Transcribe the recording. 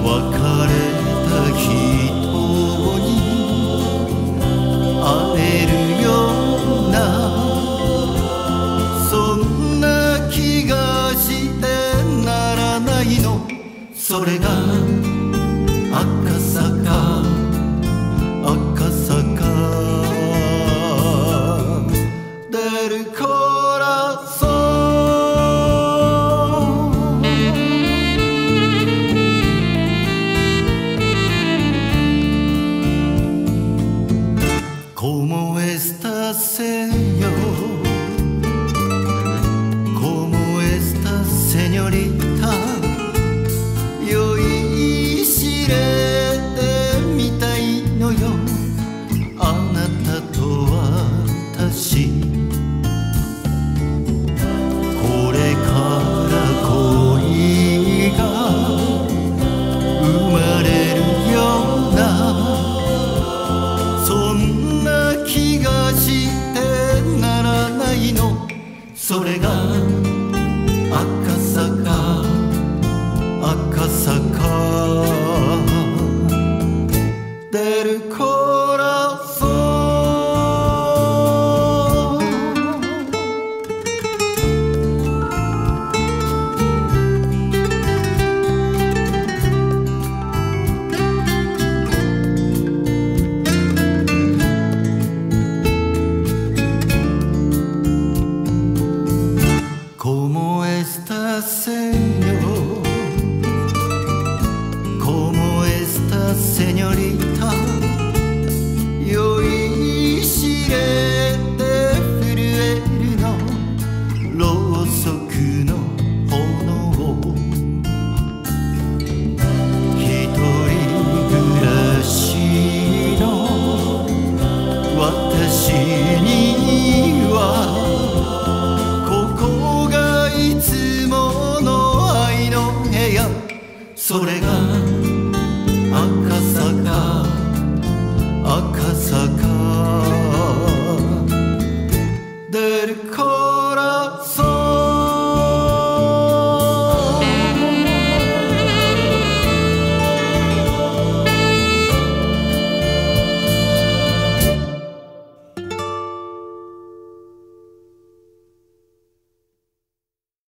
れた人に会えるようなそんな気がしてならないの。それが赤坂赤坂デルコラソン。Como estás, Señor? Como estás, señorita? 酔いしれてみたいのよ、あなたと私。これから恋が生まれるようなそんな気がしてならないの。それが赤坂赤坂デルコラソン。Como estás, Señor? Como estás, señorita? 酔いしれて震えるのろうそくの炎。一人暮らしの私にはここがいつもの愛の部屋。それが